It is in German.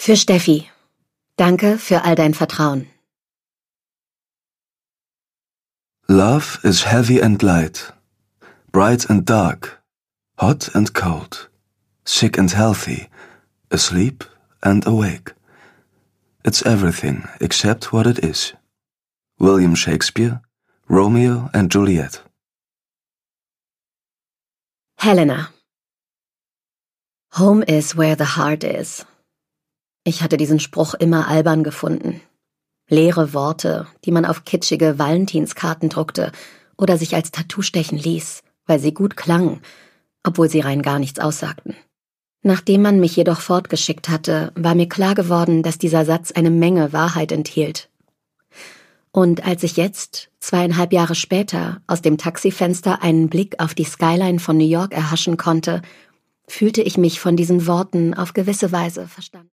Für Steffi. Danke für all dein Vertrauen. Love is heavy and light, bright and dark, hot and cold, sick and healthy, asleep and awake. It's everything except what it is. William Shakespeare, Romeo and Juliet. Helena. Home is where the heart is. Ich hatte diesen Spruch immer albern gefunden. Leere Worte, die man auf kitschige Valentinskarten druckte oder sich als Tattoo stechen ließ, weil sie gut klangen, obwohl sie rein gar nichts aussagten. Nachdem man mich jedoch fortgeschickt hatte, war mir klar geworden, dass dieser Satz eine Menge Wahrheit enthielt. Und als ich jetzt, 2,5 Jahre später, aus dem Taxifenster einen Blick auf die Skyline von New York erhaschen konnte, fühlte ich mich von diesen Worten auf gewisse Weise verstanden.